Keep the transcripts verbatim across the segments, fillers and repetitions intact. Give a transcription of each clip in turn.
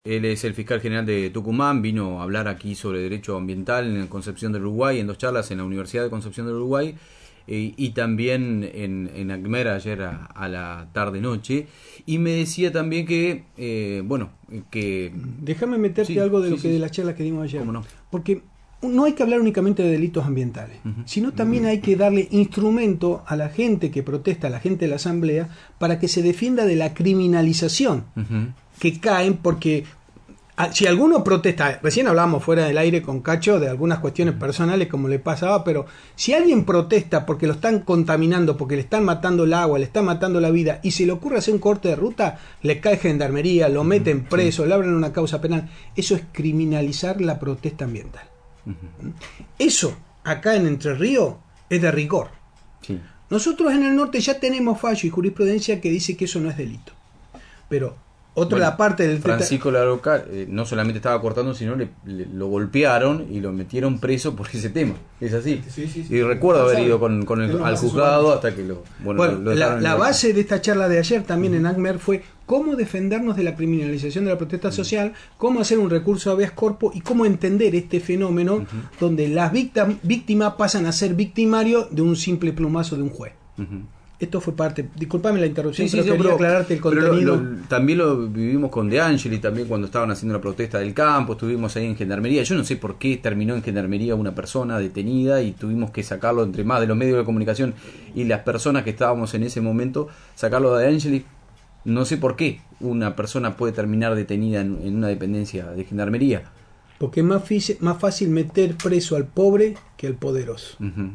Él es el fiscal general de Tucumán, vino a hablar aquí sobre derecho ambiental en Concepción del Uruguay, en dos charlas en la Universidad de Concepción del Uruguay eh, y también en, en ACMER ayer a, a la tarde-noche. Y me decía también que, eh, bueno, que... Déjame meterte sí, algo de lo sí, que sí. de las charlas que dimos ayer. ¿Cómo no? Porque no hay que hablar únicamente de delitos ambientales, uh-huh. sino también uh-huh. hay que darle instrumento a la gente que protesta, a la gente de la asamblea, para que se defienda de la criminalización uh-huh. que caen porque... Si alguno protesta, recién hablábamos fuera del aire con Cacho de algunas cuestiones personales como le pasaba, pero si alguien protesta porque lo están contaminando, porque le están matando el agua, le están matando la vida, y se le ocurre hacer un corte de ruta, le cae gendarmería, lo meten preso, sí. le abren una causa penal. Eso es criminalizar la protesta ambiental. Uh-huh. Eso, acá en Entre Ríos, es de rigor. Sí. Nosotros en el norte ya tenemos fallo y jurisprudencia que dice que eso no es delito. Pero... Otra bueno, la parte del Francisco Larroca eh, no solamente estaba cortando, sino le, le, lo golpearon y lo metieron preso por ese tema. Es así. Sí, sí, sí, y recuerdo haber ido con, con el, al juzgado hasta que lo... Bueno, bueno lo, lo la, la base de esta charla de ayer también uh-huh. en ACMER fue cómo defendernos de la criminalización de la protesta uh-huh. social, cómo hacer un recurso habeas corpus y cómo entender este fenómeno uh-huh. donde las víctimas pasan a ser victimarios de un simple plumazo de un juez. Uh-huh. Esto fue parte, disculpame la interrupción, sí, pero sí, quería pero, aclararte el contenido. Lo, lo, también lo vivimos con De Angeli, también cuando estaban haciendo la protesta del campo, estuvimos ahí en Gendarmería. Yo no sé por qué terminó en Gendarmería una persona detenida y tuvimos que sacarlo entre más de los medios de comunicación y las personas que estábamos en ese momento, sacarlo de De Angeli. No sé por qué una persona puede terminar detenida en, en una dependencia de Gendarmería. Porque es más, fi- más fácil meter preso al pobre que al poderoso. Uh-huh.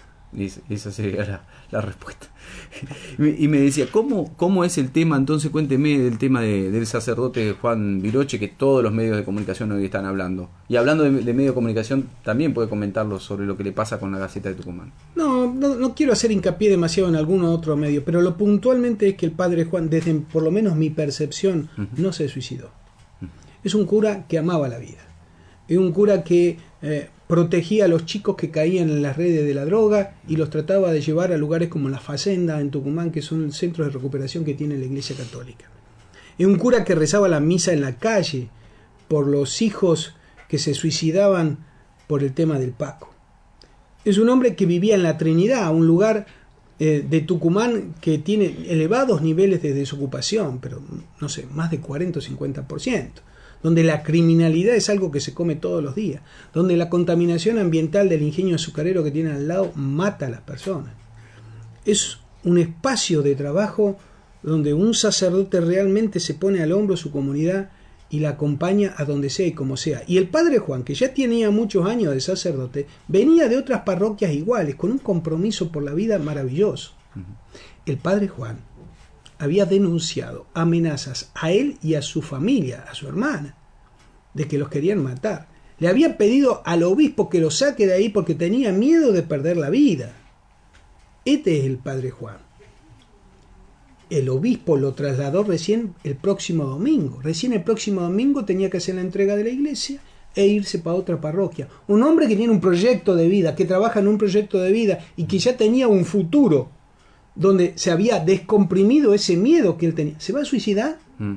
Esa sería la, la respuesta. Y me decía, ¿cómo, ¿cómo es el tema? Entonces cuénteme del tema de, del sacerdote Juan Viroche, que todos los medios de comunicación hoy están hablando. Y hablando de, de medios de comunicación, también puede comentarlo sobre lo que le pasa con la Gaceta de Tucumán. No, no, no quiero hacer hincapié demasiado en algún otro medio, pero lo puntualmente es que el padre Juan, desde por lo menos mi percepción, uh-huh. no se suicidó. Uh-huh. Es un cura que amaba la vida. Es un cura que... Eh, protegía a los chicos que caían en las redes de la droga y los trataba de llevar a lugares como la Facenda en Tucumán, que son centros de recuperación que tiene la Iglesia Católica. Es un cura que rezaba la misa en la calle por los hijos que se suicidaban por el tema del Paco. Es un hombre que vivía en la Trinidad, un lugar eh, de Tucumán que tiene elevados niveles de desocupación, pero no sé, más de cuarenta o cincuenta por ciento. Donde la criminalidad es algo que se come todos los días, donde la contaminación ambiental del ingenio azucarero que tiene al lado mata a las personas. Es un espacio de trabajo donde un sacerdote realmente se pone al hombro de su comunidad y la acompaña a donde sea y como sea. Y el padre Juan, que ya tenía muchos años de sacerdote, venía de otras parroquias iguales, con un compromiso por la vida maravilloso. El padre Juan había denunciado amenazas a él y a su familia, a su hermana, de que los querían matar. Le había pedido al obispo que lo saque de ahí porque tenía miedo de perder la vida. Este es el padre Juan. El obispo lo trasladó recién el próximo domingo. Recién el próximo domingo tenía que hacer la entrega de la iglesia e irse para otra parroquia. Un hombre que tiene un proyecto de vida, que trabaja en un proyecto de vida y que ya tenía un futuro donde se había descomprimido ese miedo que él tenía. ¿Se va a suicidar? Mm.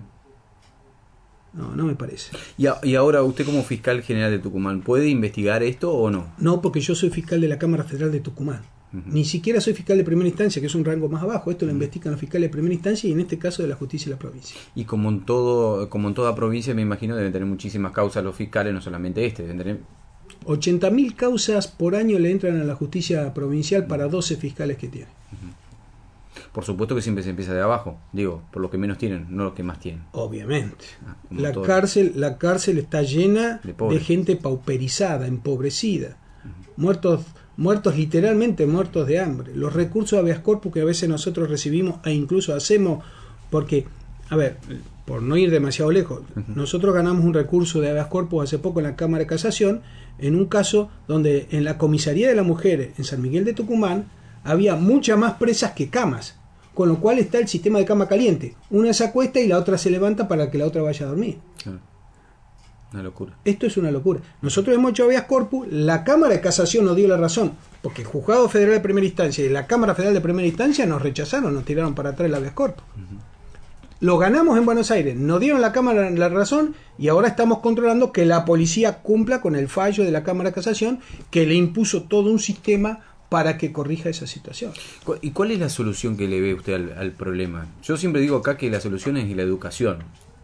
No, no me parece. Y, a, y ahora, usted como fiscal general de Tucumán, ¿puede investigar esto o no? No, porque yo soy fiscal de la Cámara Federal de Tucumán. Uh-huh. Ni siquiera soy fiscal de primera instancia, que es un rango más abajo. Esto lo uh-huh. investigan los fiscales de primera instancia y en este caso de la justicia de la provincia. Y como en todo, como en toda provincia, me imagino, deben tener muchísimas causas los fiscales, no solamente este, deben tener... ochenta mil causas por año le entran a la justicia provincial uh-huh. para doce fiscales que tiene. Uh-huh. Por supuesto que siempre se empieza de abajo, digo, por lo que menos tienen, no lo que más tienen. Obviamente. Ah, la todo. cárcel, la cárcel está llena de, de gente pauperizada, empobrecida, uh-huh. muertos, muertos literalmente muertos de hambre. Los recursos de habeas corpus que a veces nosotros recibimos e incluso hacemos, porque, a ver, por no ir demasiado lejos, uh-huh. nosotros ganamos un recurso de habeas corpus hace poco en la Cámara de Casación, en un caso donde en la comisaría de la mujer en San Miguel de Tucumán había muchas más presas que camas. Con lo cual está el sistema de cama caliente. Una se acuesta y la otra se levanta para que la otra vaya a dormir. Claro. Una locura. Esto es una locura. Nosotros hemos hecho habeas corpus, la Cámara de Casación nos dio la razón, porque el Juzgado Federal de Primera Instancia y la Cámara Federal de Primera Instancia nos rechazaron, nos tiraron para atrás el habeas corpus. Uh-huh. Lo ganamos en Buenos Aires, nos dieron la Cámara la razón y ahora estamos controlando que la policía cumpla con el fallo de la Cámara de Casación que le impuso todo un sistema para que corrija esa situación. ¿Y cuál es la solución que le ve usted al, al problema? Yo siempre digo acá que la solución es la educación.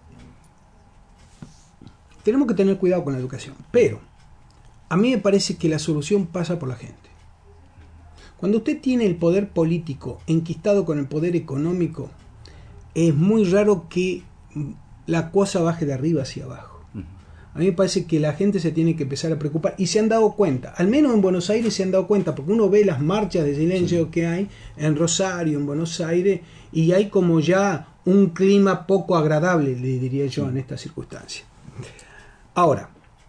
Tenemos que tener cuidado con la educación, pero a mí me parece que la solución pasa por la gente. Cuando usted tiene el poder político enquistado con el poder económico, es muy raro que la cosa baje de arriba hacia abajo. A mí me parece que la gente se tiene que empezar a preocupar y se han dado cuenta, al menos en Buenos Aires se han dado cuenta, porque uno ve las marchas de silencio sí. que hay en Rosario, en Buenos Aires, y hay como ya un clima poco agradable, le diría yo, sí. en esta circunstancia. Ahora,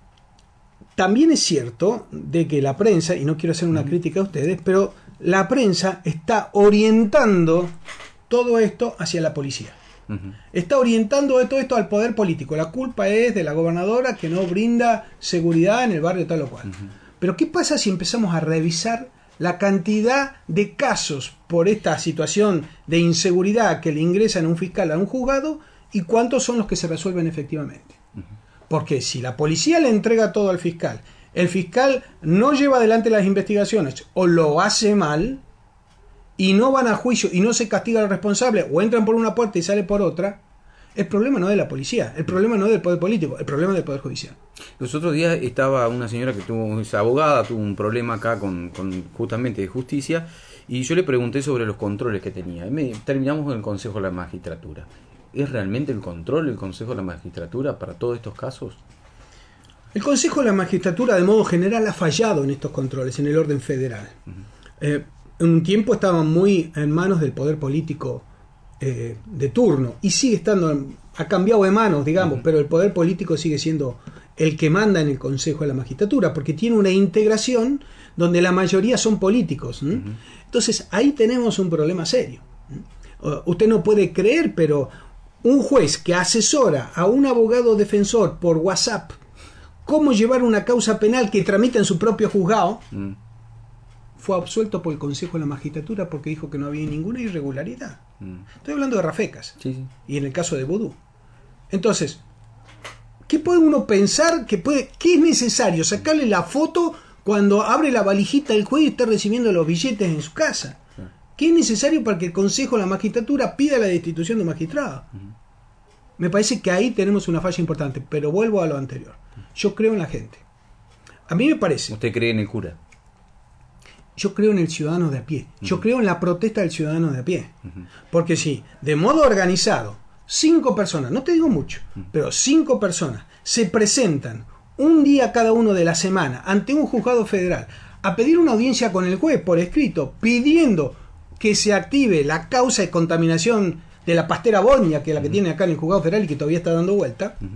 también es cierto de que la prensa, y no quiero hacer una uh-huh. crítica a ustedes, pero la prensa está orientando todo esto hacia la policía. Uh-huh. Está orientando todo esto al poder político. La culpa es de la gobernadora que no brinda seguridad en el barrio tal o cual. Uh-huh. Pero ¿qué pasa si empezamos a revisar la cantidad de casos por esta situación de inseguridad que le ingresan a un fiscal a un juzgado y cuántos son los que se resuelven efectivamente? Uh-huh. Porque si la policía le entrega todo al fiscal, el fiscal no lleva adelante las investigaciones o lo hace mal y no van a juicio y no se castiga al responsable o entran por una puerta y sale por otra, el problema no es de la policía, el problema no es del poder político, el problema es del poder judicial. Los otros días estaba una señora que tuvo, es abogada, tuvo un problema acá con, con justamente de justicia y yo le pregunté sobre los controles que tenía. Me, terminamos con el Consejo de la Magistratura. ¿Es realmente el control el Consejo de la Magistratura para todos estos casos? El Consejo de la Magistratura de modo general ha fallado en estos controles, en el orden federal. Uh-huh. Eh, en un tiempo estaban muy en manos del poder político eh, de turno y sigue estando, ha cambiado de manos, digamos, uh-huh. pero el poder político sigue siendo el que manda en el Consejo de la Magistratura porque tiene una integración donde la mayoría son políticos. ¿eh? Uh-huh. Entonces ahí tenemos un problema serio. ¿eh? Usted no puede creer, pero un juez que asesora a un abogado defensor por WhatsApp cómo llevar una causa penal que tramita en su propio juzgado, mm. fue absuelto por el Consejo de la Magistratura porque dijo que no había ninguna irregularidad. Mm. Estoy hablando de Rafecas. Sí, sí. Y en el caso de Vudú. Entonces, ¿qué puede uno pensar que puede, qué es necesario? Sacarle la foto cuando abre la valijita del juez y está recibiendo los billetes en su casa. Sí. ¿Qué es necesario para que el Consejo de la Magistratura pida la destitución de magistrados? Mm. Me parece que ahí tenemos una falla importante, pero vuelvo a lo anterior. Yo creo en la gente. A mí me parece... ¿Usted cree en el cura? Yo creo en el ciudadano de a pie. Uh-huh. Yo creo en la protesta del ciudadano de a pie. Uh-huh. Porque si, de modo organizado, cinco personas, no te digo mucho, uh-huh. pero cinco personas se presentan un día cada uno de la semana ante un juzgado federal a pedir una audiencia con el juez por escrito, pidiendo que se active la causa de contaminación de la pastera Boña, que es la que uh-huh. tiene acá en el juzgado federal y que todavía está dando vuelta, uh-huh.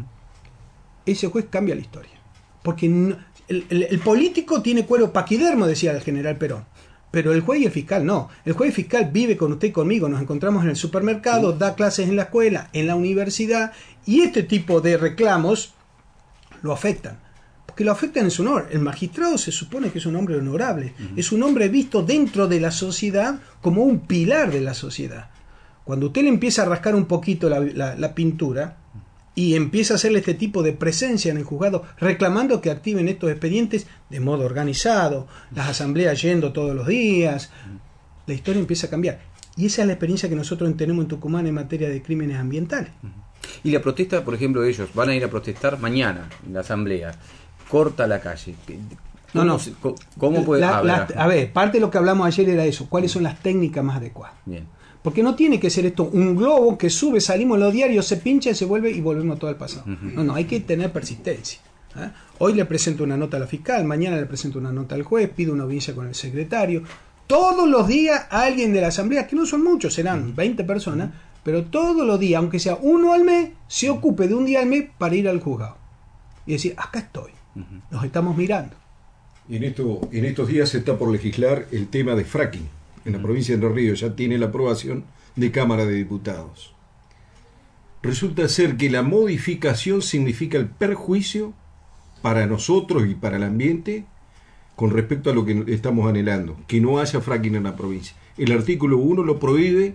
ese juez cambia la historia. Porque no, el, el, el político tiene cuero paquidermo, decía el general Perón, pero el juez y el fiscal no. El juez y el fiscal vive con usted y conmigo, nos encontramos en el supermercado, sí. da clases en la escuela, en la universidad, y este tipo de reclamos lo afectan. Porque lo afectan en su honor. El magistrado se supone que es un hombre honorable, uh-huh. es un hombre visto dentro de la sociedad como un pilar de la sociedad. Cuando usted le empieza a rascar un poquito la, la, la pintura y empieza a hacerle este tipo de presencia en el juzgado, reclamando que activen estos expedientes de modo organizado, las asambleas yendo todos los días, la historia empieza a cambiar. Y esa es la experiencia que nosotros tenemos en Tucumán en materia de crímenes ambientales. Y la protesta, por ejemplo, ellos van a ir a protestar mañana en la asamblea, corta la calle. No, no. ¿Cómo puede la, la, A ver, parte de lo que hablamos ayer era eso. ¿Cuáles son las técnicas más adecuadas? Bien. Porque no tiene que ser esto un globo que sube, salimos en los diarios, se pincha y se vuelve y volvemos todo al pasado. Uh-huh. No, no, hay que tener persistencia. ¿eh? Hoy le presento una nota a la fiscal, mañana le presento una nota al juez, pido una audiencia con el secretario. Todos los días alguien de la asamblea, que no son muchos, serán uh-huh. veinte personas, pero todos los días, aunque sea uno al mes, se ocupe de un día al mes para ir al juzgado. Y decir, acá estoy, uh-huh. nos estamos mirando. Y en, esto, en estos días se está por legislar el tema de fracking. En la provincia de Entre Ríos ya tiene la aprobación de Cámara de Diputados. Resulta ser que la modificación significa el perjuicio para nosotros y para el ambiente con respecto a lo que estamos anhelando, que no haya fracking en la provincia. El artículo uno lo prohíbe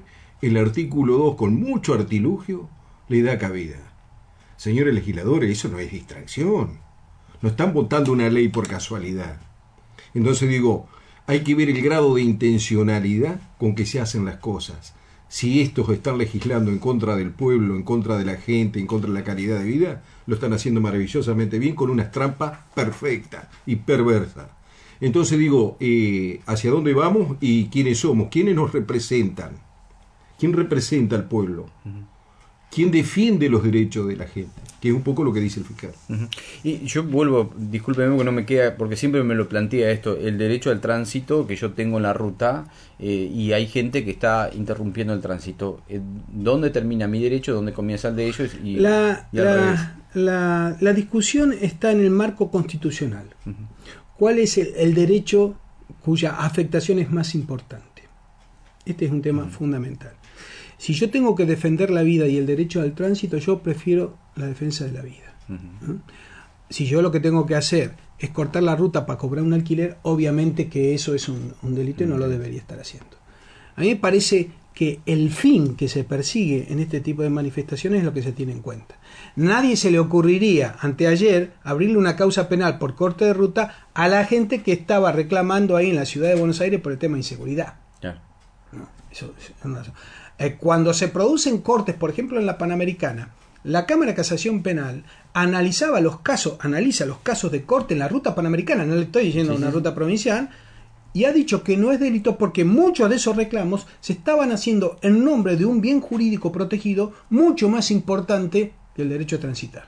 el artículo dos, con mucho artilugio, le da cabida. Señores legisladores, eso no es distracción. No están votando una ley por casualidad. Entonces digo, hay que ver el grado de intencionalidad con que se hacen las cosas. Si estos están legislando en contra del pueblo, en contra de la gente, en contra de la calidad de vida, lo están haciendo maravillosamente bien con unas trampas perfectas y perversas. Entonces digo, eh, ¿hacia dónde vamos y quiénes somos? ¿Quiénes nos representan? ¿Quién representa al pueblo? ¿Quién defiende los derechos de la gente? Que es un poco lo que dice el fiscal. Uh-huh. Y yo vuelvo, discúlpeme que no me queda, porque siempre me lo plantea esto, el derecho al tránsito que yo tengo en la ruta, eh, y hay gente que está interrumpiendo el tránsito. Eh, ¿Dónde termina mi derecho? ¿Dónde comienza el de ellos? Y, la, y al revés. la, la, la discusión está en el marco constitucional. Uh-huh. ¿Cuál es el, el derecho cuya afectación es más importante? Este es un tema uh-huh. fundamental. Si yo tengo que defender la vida y el derecho al tránsito, yo prefiero la defensa de la vida. Uh-huh. ¿eh? Si yo lo que tengo que hacer es cortar la ruta para cobrar un alquiler, obviamente que eso es un, un delito y no lo debería estar haciendo. A mí me parece que el fin que se persigue en este tipo de manifestaciones es lo que se tiene en cuenta. Nadie se le ocurriría anteayer abrirle una causa penal por corte de ruta a la gente que estaba reclamando ahí en la ciudad de Buenos Aires por el tema de inseguridad. Yeah. No, eso, eso no, eso. Eh, cuando se producen cortes, por ejemplo en la Panamericana, la Cámara de Casación Penal analizaba los casos, analiza los casos de corte en la ruta panamericana, no le estoy diciendo sí, una sí. ruta provincial, y ha dicho que no es delito porque muchos de esos reclamos se estaban haciendo en nombre de un bien jurídico protegido mucho más importante que el derecho a transitar.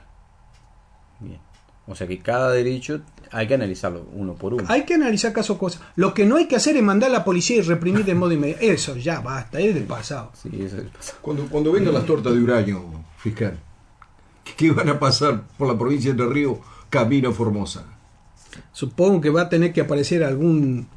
Bien. O sea que cada derecho hay que analizarlo uno por uno. Hay que analizar caso a cosa. Lo que no hay que hacer es mandar a la policía y reprimir de modo inmediato. Eso ya basta, es del pasado. Sí, eso es del pasado. Cuando, cuando vengan las tortas de uranio, fiscal, ¿qué van a pasar por la provincia de Entre Ríos camino a Formosa? Supongo que va a tener que aparecer algún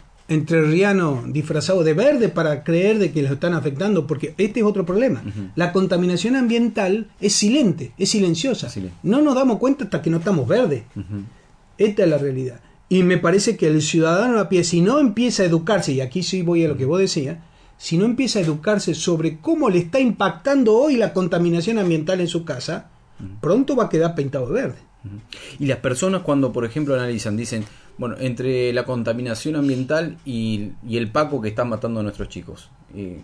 entrerriano disfrazado de verde para creer de que los están afectando, porque este es otro problema. Uh-huh. La contaminación ambiental es silente, es silenciosa. Sí. No nos damos cuenta hasta que no estamos verdes. Uh-huh. Esta es la realidad. Y me parece que el ciudadano a pie, si no empieza a educarse, y aquí sí voy a lo que vos decías, si no empieza a educarse sobre cómo le está impactando hoy la contaminación ambiental en su casa, uh-huh. pronto va a quedar pintado de verde. Uh-huh. Y las personas cuando, por ejemplo, analizan, dicen, bueno, entre la contaminación ambiental y, y el Paco que está matando a nuestros chicos, eh,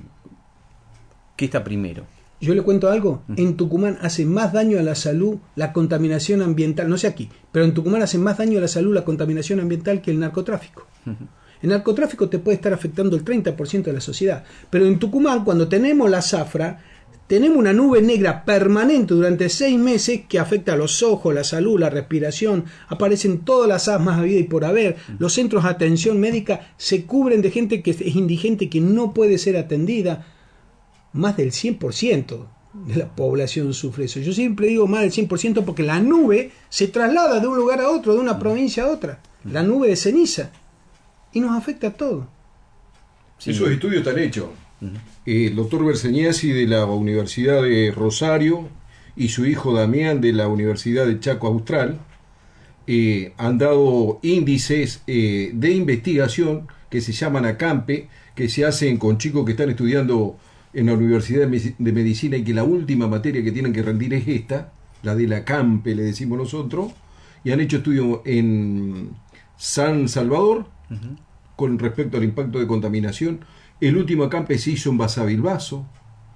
¿qué está primero? Yo le cuento algo, uh-huh. en Tucumán hace más daño a la salud la contaminación ambiental, no sé aquí, pero en Tucumán hace más daño a la salud la contaminación ambiental que el narcotráfico. Uh-huh. El narcotráfico te puede estar afectando el treinta por ciento de la sociedad, pero en Tucumán cuando tenemos la zafra, tenemos una nube negra permanente durante seis meses que afecta a los ojos, la salud, la respiración, aparecen todas las asmas habidas y por haber, los centros de atención médica se cubren de gente que es indigente, que no puede ser atendida. Más del cien por ciento de la población sufre eso. Yo siempre digo más del cien por ciento porque la nube se traslada de un lugar a otro, de una provincia a otra, la nube de ceniza, y nos afecta a todos. Sí. Esos estudios están hechos. Uh-huh. El doctor Berseñasi de la Universidad de Rosario y su hijo Damián de la Universidad de Chaco Austral eh, han dado índices eh, de investigación que se llaman ACAMPE, que se hacen con chicos que están estudiando en la Universidad de Medicina y que la última materia que tienen que rendir es esta, la de la ACAMPE, le decimos nosotros, y han hecho estudios en San Salvador uh-huh. con respecto al impacto de contaminación. El último ACAMPE se hizo en Basavilbaso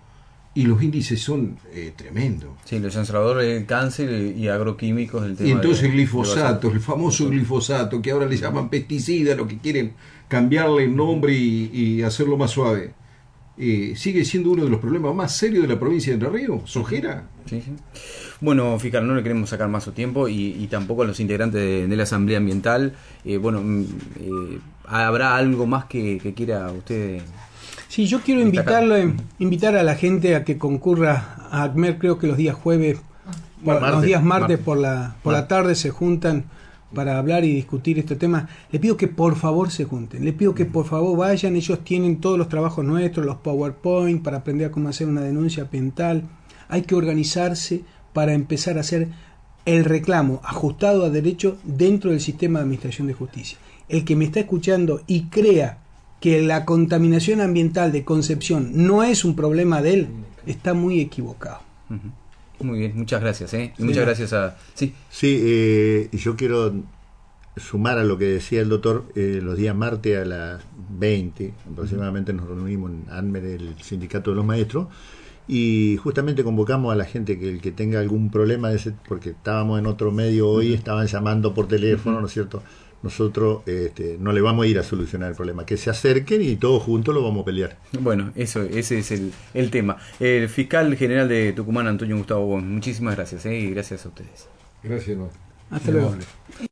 y los índices son eh, tremendos. Sí, los San Salvador del cáncer y agroquímicos del tema. Y entonces de, el glifosato, el famoso sí. glifosato, que ahora le llaman pesticida, lo que quieren cambiarle el nombre y, y hacerlo más suave. Eh, sigue siendo uno de los problemas más serios de la provincia de Entre Ríos, sojera. Sí, sí. Bueno, fiscal, no le queremos sacar más su tiempo y, y tampoco a los integrantes de, de la Asamblea Ambiental. Eh, bueno, eh, ¿habrá algo más que, que quiera usted? Sí, yo quiero invitarle, invitar a la gente a que concurra a ACMER, creo que los días jueves, bueno, martes, los días martes, martes. por la por martes. la tarde se juntan para hablar y discutir este tema. Le pido que por favor se junten, le pido que por favor vayan, ellos tienen todos los trabajos nuestros, los PowerPoint, para aprender a cómo hacer una denuncia ambiental. Hay que organizarse para empezar a hacer el reclamo ajustado a derecho dentro del sistema de administración de justicia. El que me está escuchando y crea que la contaminación ambiental de Concepción no es un problema de él, está muy equivocado. Uh-huh. Muy bien, muchas gracias. ¿eh? Y muchas gracias a... Sí, sí eh, yo quiero sumar a lo que decía el doctor. Eh, los días martes a las veinte aproximadamente nos reunimos en ANMER, el sindicato de los maestros, y justamente convocamos a la gente que el que tenga algún problema de ese, porque estábamos en otro medio hoy, estaban llamando por teléfono, uh-huh. ¿no es cierto? Nosotros este, no le vamos a ir a solucionar el problema, que se acerquen y todos juntos lo vamos a pelear. Bueno, eso, ese es el, el tema. El fiscal general de Tucumán, Antonio Gustavo Bon, muchísimas gracias, ¿eh? Y gracias a ustedes. Gracias, no. Hasta luego.